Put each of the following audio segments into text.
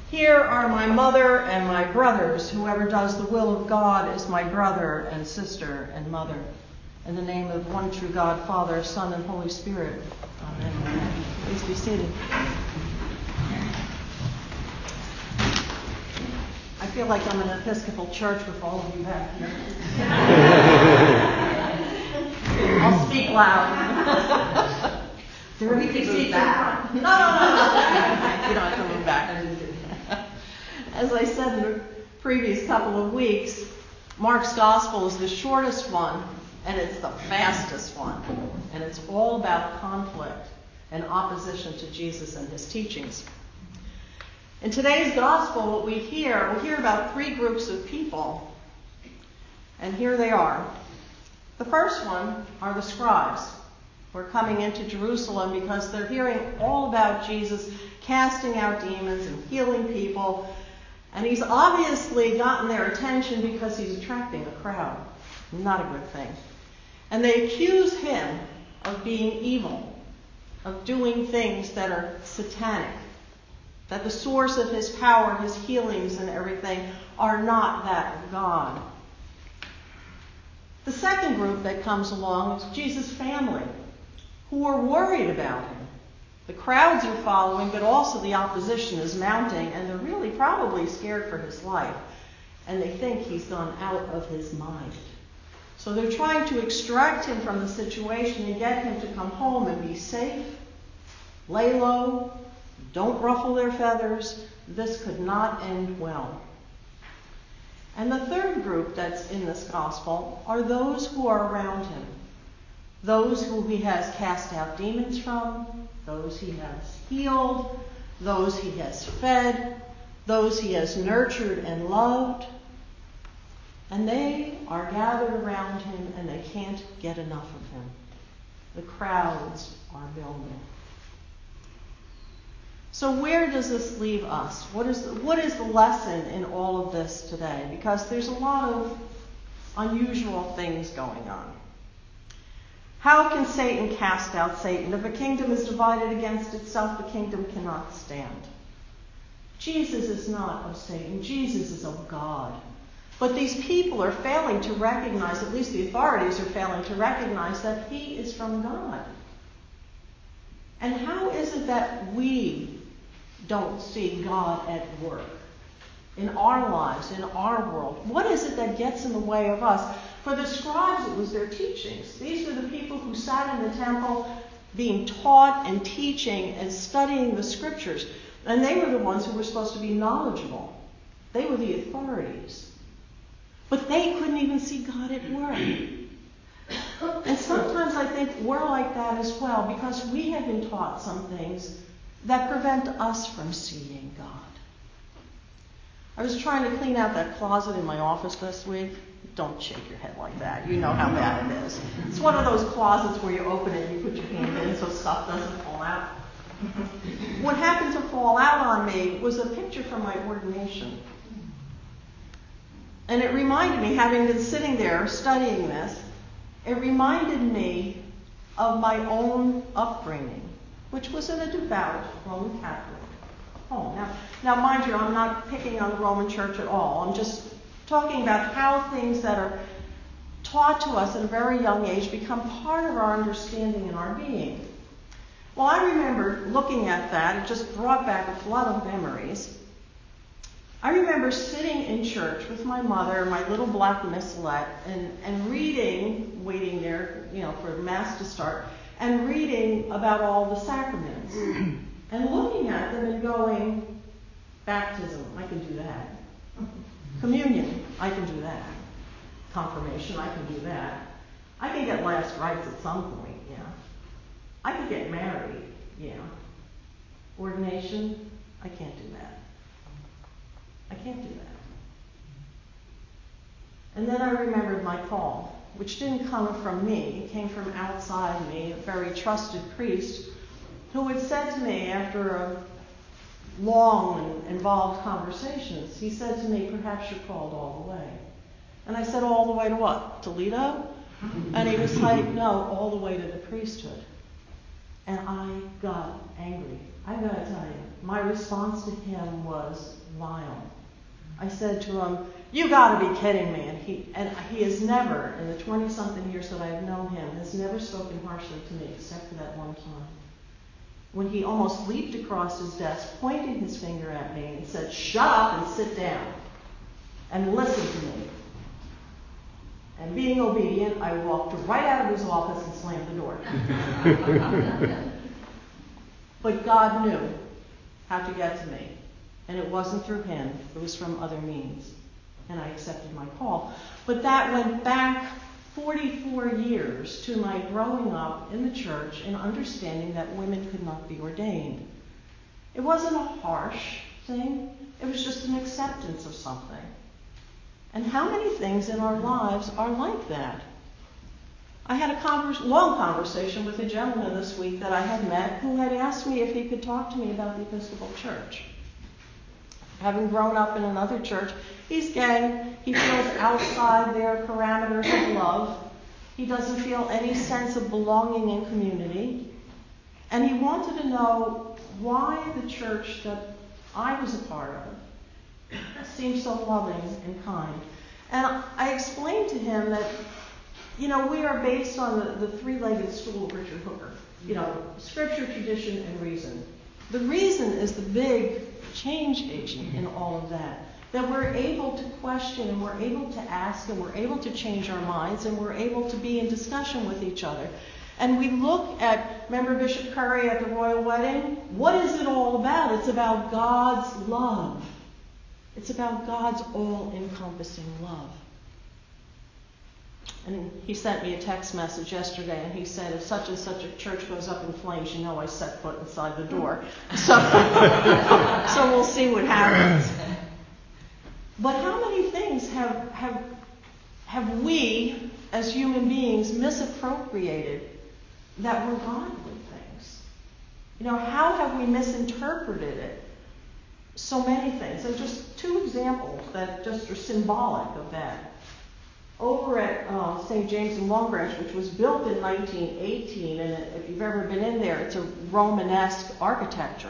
Here are my mother and my brothers. Whoever does the will of God is my brother and sister and mother. In the name of one true God, Father, Son, and Holy Spirit. Amen. Please be seated. I feel like I'm in an Episcopal church with all of you back here. I'll speak loud. There are empty seats back. No. You don't have to move back. As I said in the previous couple of weeks, Mark's Gospel is the shortest one, and it's the fastest one. And it's all about conflict and opposition to Jesus and his teachings. In today's Gospel, what we'll hear about three groups of people. And here they are. The first one are the scribes, who are coming into Jerusalem because they're hearing all about Jesus casting out demons and healing people. And he's obviously gotten their attention because he's attracting a crowd. Not a good thing. And they accuse him of being evil, of doing things that are satanic, that the source of his power, his healings and everything are not that of God. The second group that comes along is Jesus' family, who are worried about him. The crowds are following, but also the opposition is mounting, and they're really probably scared for his life. And they think he's gone out of his mind. So they're trying to extract him from the situation and get him to come home and be safe, lay low, don't ruffle their feathers. This could not end well. And the third group that's in this gospel are those who are around him. Those who he has cast out demons from, those he has healed, those he has fed, those he has nurtured and loved. And they are gathered around him and they can't get enough of him. The crowds are building. So where does this leave us? What is the lesson in all of this today? Because there's a lot of unusual things going on. How can Satan cast out Satan? If a kingdom is divided against itself, the kingdom cannot stand. Jesus is not of Satan. Jesus is of God. But these people are failing to recognize, at least the authorities are failing to recognize, that he is from God. And how is it that we don't see God at work in our lives, in our world? What is it that gets in the way of us? For the scribes, it was their teachings. These were the people who sat in the temple being taught and teaching and studying the scriptures. And they were the ones who were supposed to be knowledgeable. They were the authorities. But they couldn't even see God at work. And sometimes I think we're like that as well, because we have been taught some things that prevent us from seeing God. I was trying to clean out that closet in my office this week. Don't shake your head like that. You know how bad it is. It's one of those closets where you open it and you put your hand in so stuff doesn't fall out. What happened to fall out on me was a picture from my ordination. And it reminded me, having been sitting there studying this, it reminded me of my own upbringing, which was in a devout Roman Catholic home. Now, mind you, I'm not picking on the Roman Church at all. I'm just talking about how things that are taught to us at a very young age become part of our understanding and our being. Well, I remember looking at that. It just brought back a flood of memories. I remember sitting in church with my mother, my little black missalette, and reading, waiting there, for Mass to start, and reading about all the sacraments. And looking at them and going, baptism, I can do that. Communion, I can do that. Confirmation, I can do that. I can get last rites at some point, yeah. I can get married, yeah. Ordination, I can't do that. I can't do that. And then I remembered my call, which didn't come from me. It came from outside me, a very trusted priest who had said to me after a long and involved conversations, he said to me, perhaps you're called all the way. And I said, all the way to what? Toledo? And he was like, no, all the way to the priesthood. And I got angry. I've got to tell you, my response to him was vile. I said to him, "You got to be kidding me." And he has never, in the 20-something years that I've known him, has never spoken harshly to me except for that one time, when he almost leaped across his desk, pointing his finger at me and said, "Shut up and sit down and listen to me." And being obedient, I walked right out of his office and slammed the door. But God knew how to get to me. And it wasn't through him. It was from other means. And I accepted my call. But that went back 44 years to my growing up in the church and understanding that women could not be ordained. It wasn't a harsh thing. It was just an acceptance of something. And how many things in our lives are like that? I had a long conversation with a gentleman this week that I had met who had asked me if he could talk to me about the Episcopal Church. Having grown up in another church, he's gay. He feels outside their parameters of love. He doesn't feel any sense of belonging in community. And he wanted to know why the church that I was a part of seemed so loving and kind. And I explained to him that, we are based on the three-legged stool of Richard Hooker. Scripture, tradition, and reason. The reason is the big change agent in all of that. That we're able to question, and we're able to ask, and we're able to change our minds, and we're able to be in discussion with each other. And we look at, remember Bishop Curry at the royal wedding? What is it all about? It's about God's love. It's about God's all-encompassing love. And he sent me a text message yesterday, and he said, if such and such a church goes up in flames, I set foot inside the door. So we'll see what happens. But how many things have we, as human beings, misappropriated that were godly things? How have we misinterpreted it? So many things. And just two examples that just are symbolic of that. Over at St. James in Long Branch, which was built in 1918, and if you've ever been in there, it's a Romanesque architecture.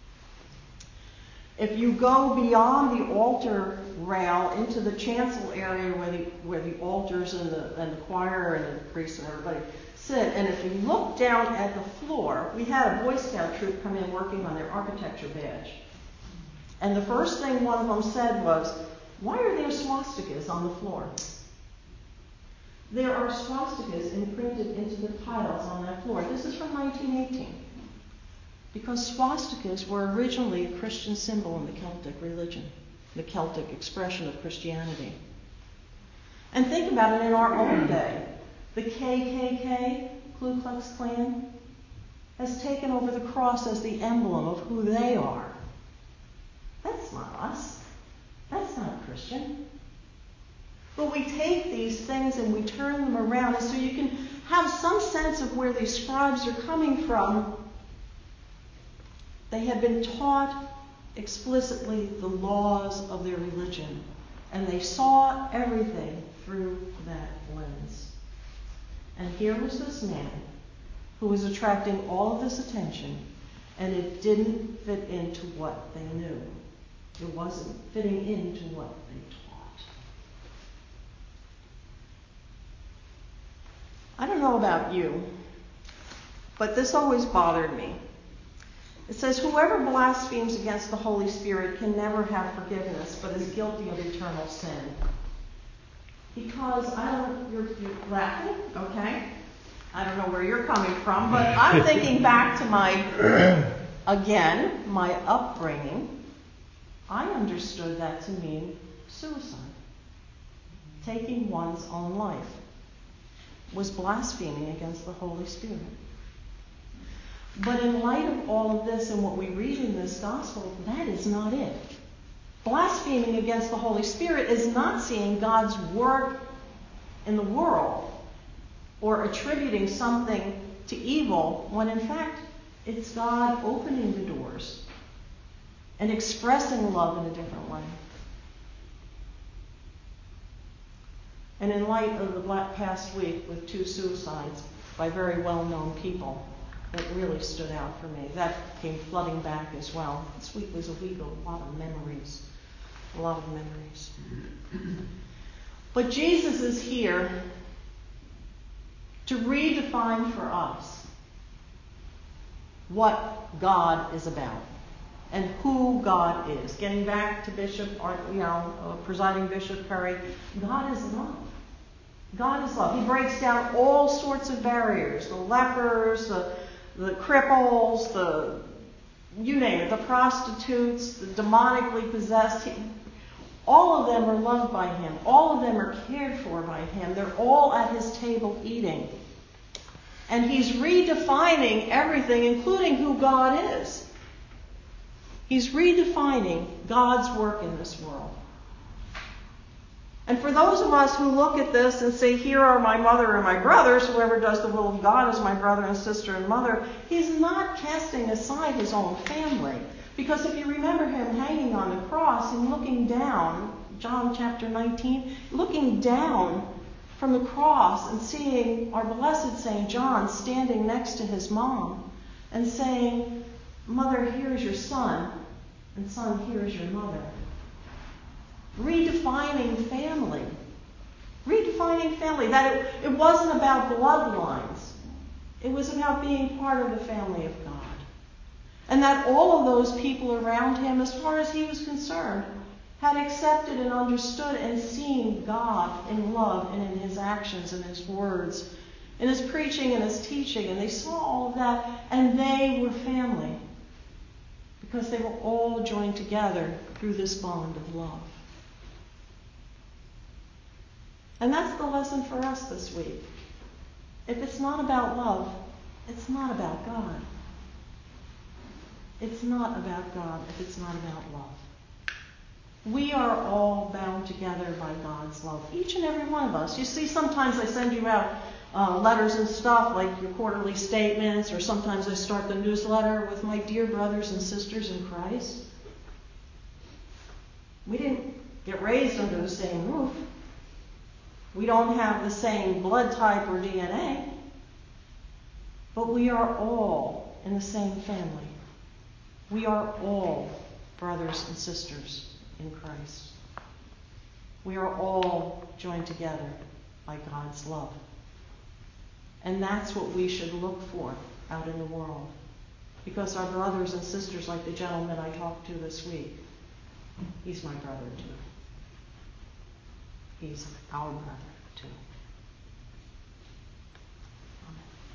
If you go beyond the altar rail into the chancel area where the altars and the choir and the priests and everybody sit, and if you look down at the floor, we had a Boy Scout troop come in working on their architecture badge. And the first thing one of them said was, "Why are there swastikas on the floor?" There are swastikas imprinted into the tiles on that floor. This is from 1918. Because swastikas were originally a Christian symbol in the Celtic religion, the Celtic expression of Christianity. And think about it in our own day. The KKK, Ku Klux Klan, has taken over the cross as the emblem of who they are. That's not us. That's not Christian. But we take these things and we turn them around, and so you can have some sense of where these scribes are coming from. They had been taught explicitly the laws of their religion, and they saw everything through that lens. And here was this man who was attracting all of this attention, and it didn't fit into what they knew. It wasn't fitting into what they taught. I don't know about you, but this always bothered me. It says, whoever blasphemes against the Holy Spirit can never have forgiveness, but is guilty of eternal sin. Because you're laughing, okay? I don't know where you're coming from, but I'm thinking back to my upbringing. I understood that to mean suicide. Taking one's own life was blaspheming against the Holy Spirit. But in light of all of this and what we read in this gospel, that is not it. Blaspheming against the Holy Spirit is not seeing God's work in the world or attributing something to evil when in fact it's God opening the doors and expressing love in a different way. And in light of the past week with 2 suicides by very well-known people, that really stood out for me. That came flooding back as well. This week was a week of a lot of memories. A lot of memories. But Jesus is here to redefine for us what God is about and who God is. Getting back to Presiding Bishop Curry, God is love. God is love. He breaks down all sorts of barriers, the lepers, the cripples, you name it, the prostitutes, the demonically possessed. All of them are loved by him. All of them are cared for by him. They're all at his table eating. And he's redefining everything, including who God is. He's redefining God's work in this world. And for those of us who look at this and say, here are my mother and my brothers, whoever does the will of God is my brother and sister and mother, he's not casting aside his own family. Because if you remember him hanging on the cross and looking down, John chapter 19, looking down from the cross and seeing our blessed St. John standing next to his mom and saying, Mother, here is your son, and son, here is your mother. Redefining family. Redefining family. That it wasn't about bloodlines. It was about being part of the family of God. And that all of those people around him, as far as he was concerned, had accepted and understood and seen God in love and in his actions and his words, in his preaching and his teaching. And they saw all of that, and they were family. Because they were all joined together through this bond of love. And that's the lesson for us this week. If it's not about love, it's not about God. It's not about God if it's not about love. We are all bound together by God's love. Each and every one of us. You see, sometimes I send you out letters and stuff, like your quarterly statements, or sometimes I start the newsletter with my dear brothers and sisters in Christ. We didn't get raised under the same roof. We don't have the same blood type or DNA. But we are all in the same family. We are all brothers and sisters in Christ. We are all joined together by God's love. And that's what we should look for out in the world. Because our brothers and sisters, like the gentleman I talked to this week, he's my brother too. He's our brother too.